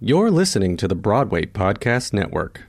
You're listening to the Broadway Podcast Network.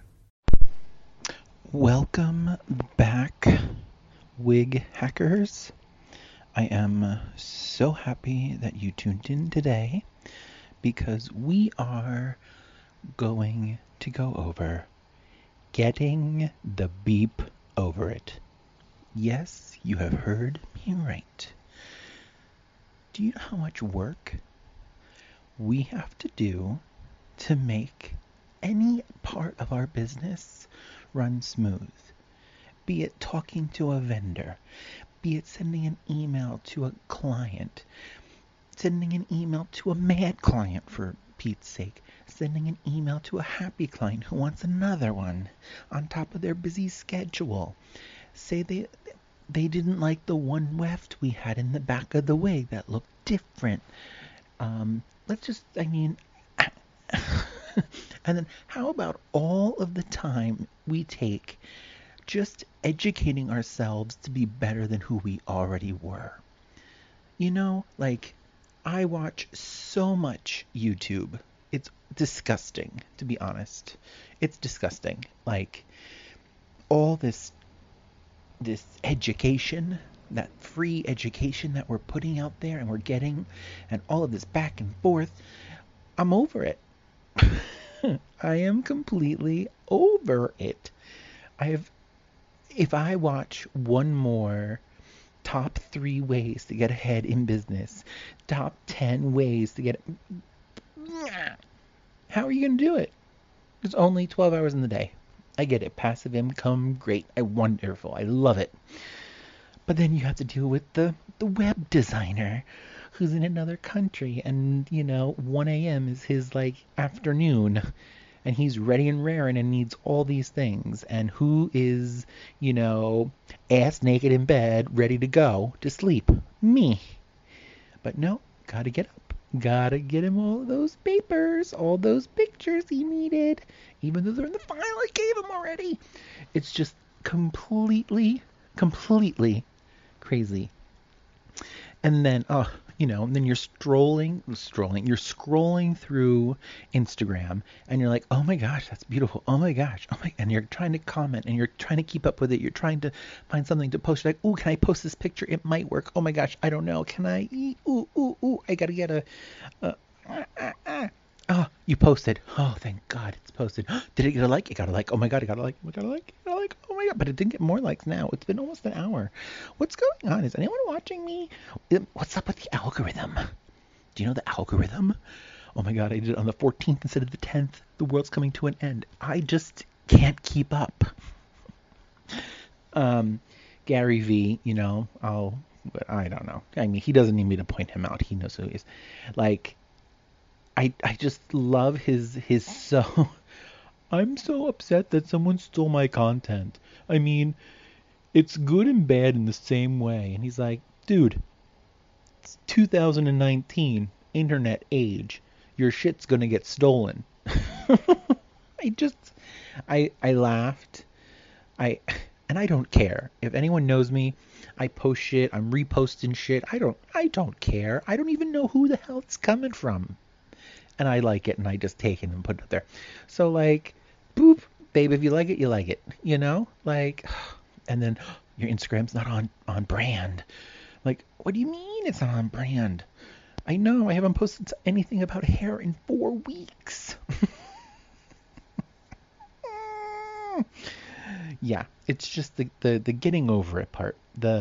Welcome back, wig hackers. I am so happy that you tuned in today because we are going to go over getting the beep over it. Yes, you have heard me right. Do you know how much work we have to do to make any part of our business run smooth? Be it talking to a vendor, be it sending an email to a client, sending an email to a mad client for Pete's sake, sending an email to a happy client who wants another one on top of their busy schedule. Say they didn't like the one weft we had in the back of the wig that looked different. And then how about all of the time we take just educating ourselves to be better than who we already were? You know, like, I watch so much YouTube. It's disgusting, to be honest. It's disgusting. Like, all this education, that free education that we're putting out there and we're getting, and all of this back and forth, I'm over it. I am completely over it. If I watch one more top 3 ways to get ahead in business, top 10 ways to get, how are you going to do it? There's only 12 hours in the day. I get it. Passive income, great. Wonderful. I love it. But then you have to deal with the web designer who's in another country, and 1 a.m. is his afternoon, and he's ready and raring and needs all these things, and who is ass naked in bed ready to go to sleep? Me. But no, gotta get up, gotta get him all those papers, all those pictures he needed, even though they're in the file I gave him already. It's just completely crazy. And then then you're scrolling through Instagram, and you're like, oh my gosh, that's beautiful. Oh my gosh. And you're trying to comment, and you're trying to keep up with it. You're trying to find something to post. You're like, ooh, can I post this picture? It might work. Oh my gosh, I don't know. Can I? Ooh, I gotta get Oh, you posted. Oh, thank God it's posted. Did it get a like? It got a like. Oh my God, it got a like. Oh my God, but it didn't get more likes now. It's been almost an hour. What's going on? Is anyone watching me? What's up with the algorithm? Do you know the algorithm? Oh my God, I did it on the 14th instead of the 10th. The world's coming to an end. I just can't keep up. Gary V, I don't know. I mean, he doesn't need me to point him out. He knows who he is. I just love his so... I'm so upset that someone stole my content. I mean, it's good and bad in the same way. And he's like, dude, it's 2019, internet age. Your shit's gonna get stolen. I laughed. And I don't care. If anyone knows me, I post shit, I'm reposting shit. I don't care. I don't even know who the hell it's coming from. And I like it, and I just take it and put it there. So, boop, babe, if you like it, you like it, and then your Instagram's not on brand. What do you mean it's not on brand? I know, I haven't posted anything about hair in 4 weeks. Yeah, it's just the getting over it part.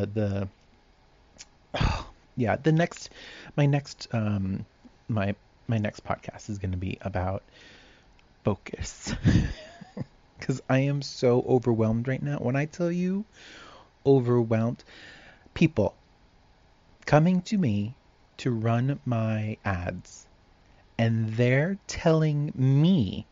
My next podcast is going to be about focus. Because I am so overwhelmed right now. When I tell you overwhelmed, people coming to me to run my ads, and they're telling me,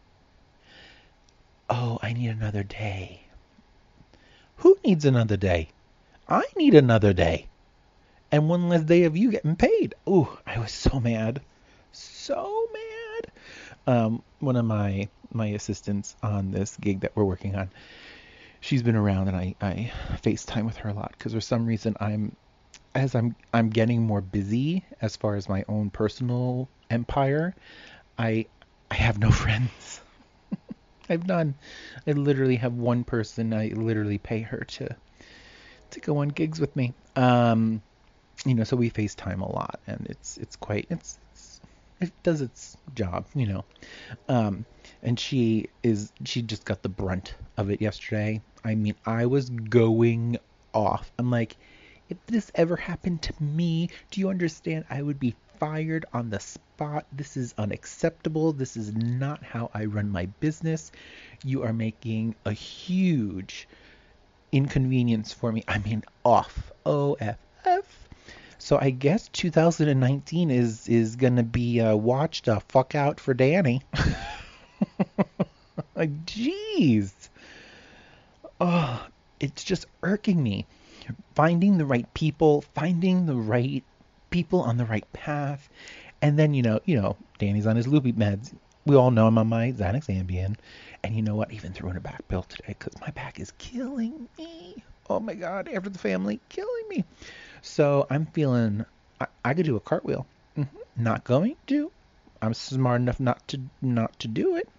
oh, I need another day. Who needs another day? I need another day. And one less day of you getting paid. Ooh, I was so mad. So mad. One of my assistants on this gig that we're working on, she's been around, and I FaceTime with her a lot because for some reason I'm getting more busy as far as my own personal empire. I I have no friends. I've none. I literally have one person. I literally pay her to go on gigs with me. So we FaceTime a lot, and it does its job, And she just got the brunt of it yesterday. I mean, I was going off. I'm like, if this ever happened to me, do you understand? I would be fired on the spot. This is unacceptable. This is not how I run my business. You are making a huge inconvenience for me. I mean, off. O-F-F. So I guess 2019 is going to be watch the fuck out for Danny. Like, jeez. Oh, it's just irking me. Finding the right people on the right path. And then, Danny's on his loopy meds. We all know I'm on my Xanax Ambien. And you know what? I even threw in a back pill today because my back is killing me. Oh my God, after the family, killing me. So I'm feeling I could do a cartwheel. Not going to. I'm smart enough not to do it.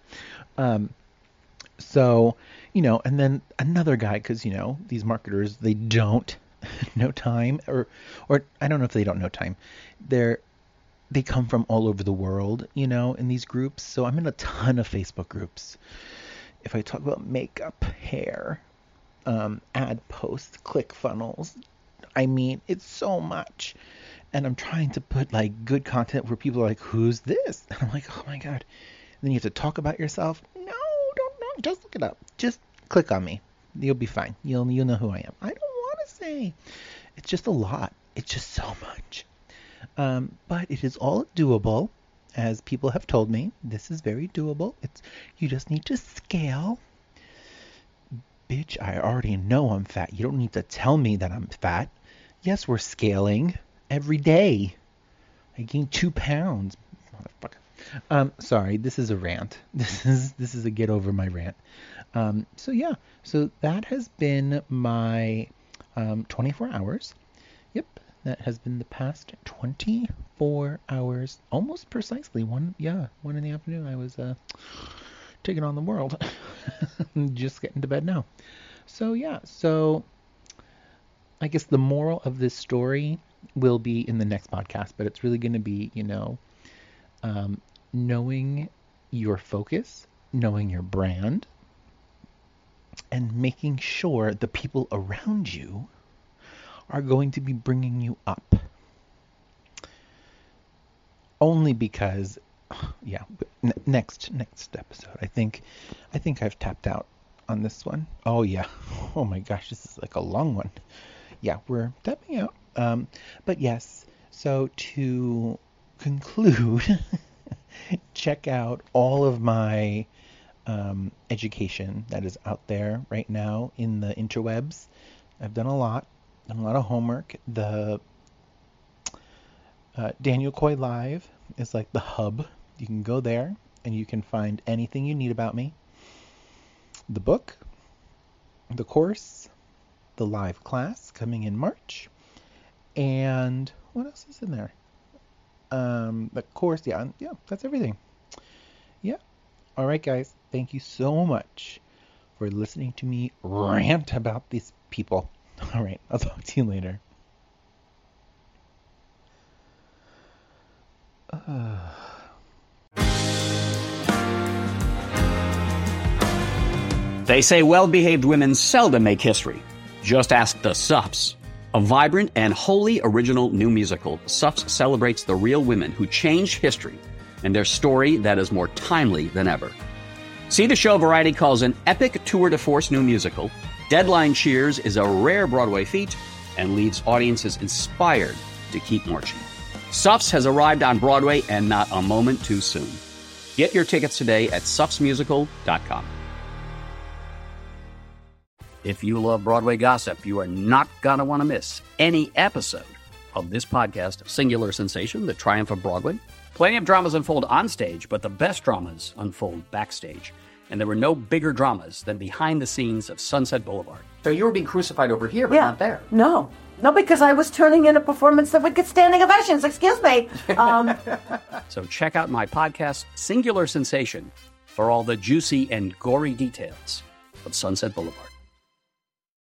So, and then another guy, because, these marketers, they don't know time, or I don't know if they don't know time. They come from all over the world, in these groups. So I'm in a ton of Facebook groups. If I talk about makeup, hair, ad posts, ClickFunnels, I mean, it's so much. And I'm trying to put like good content where people are like, who's this? And I'm like, oh my God. And then you have to talk about yourself. No, don't, just look it up. Just click on me. You'll be fine. You'll know who I am. I don't want to say. It's just a lot. It's just so much. But it is all doable. As people have told me, this is very doable. You just need to scale. Bitch, I already know I'm fat. You don't need to tell me that I'm fat. Yes, we're scaling every day. I gained 2 pounds. Motherfucker. Sorry, this is a rant. This is a get over my rant. So that has been my 24 hours. Yep, that has been the past 24 hours, almost precisely. 1 in the afternoon. I was taking on the world. Just getting to bed now. So I guess the moral of this story will be in the next podcast, but it's really going to be, knowing your focus, knowing your brand, and making sure the people around you are going to be bringing you up. Only because, next episode, I think I've tapped out on this one. Oh yeah. Oh my gosh, this is like a long one. Yeah, we're tapping out. But yes, so to conclude, check out all of my education that is out there right now in the interwebs. I've done a lot of homework. The Daniel Coy Live is like the hub. You can go there and you can find anything you need about me. The book, the course, the live class coming in March, and what else is in there? The course, yeah, that's everything. Yeah. All right, guys. Thank you so much for listening to me rant about these people. All right. I'll talk to you later. They say well-behaved women seldom make history. Just ask the Suffs. A vibrant and wholly original new musical, Suffs celebrates the real women who changed history and their story that is more timely than ever. See the show Variety calls an epic tour de force new musical. Deadline cheers is a rare Broadway feat and leaves audiences inspired to keep marching. Suffs has arrived on Broadway and not a moment too soon. Get your tickets today at suffsmusical.com. If you love Broadway gossip, you are not going to want to miss any episode of this podcast, Singular Sensation, The Triumph of Broadway. Plenty of dramas unfold on stage, but the best dramas unfold backstage. And there were no bigger dramas than behind the scenes of Sunset Boulevard. So you were being crucified over here, but not there. No. No, because I was turning in a performance that would get standing ovations. Excuse me. So check out my podcast, Singular Sensation, for all the juicy and gory details of Sunset Boulevard.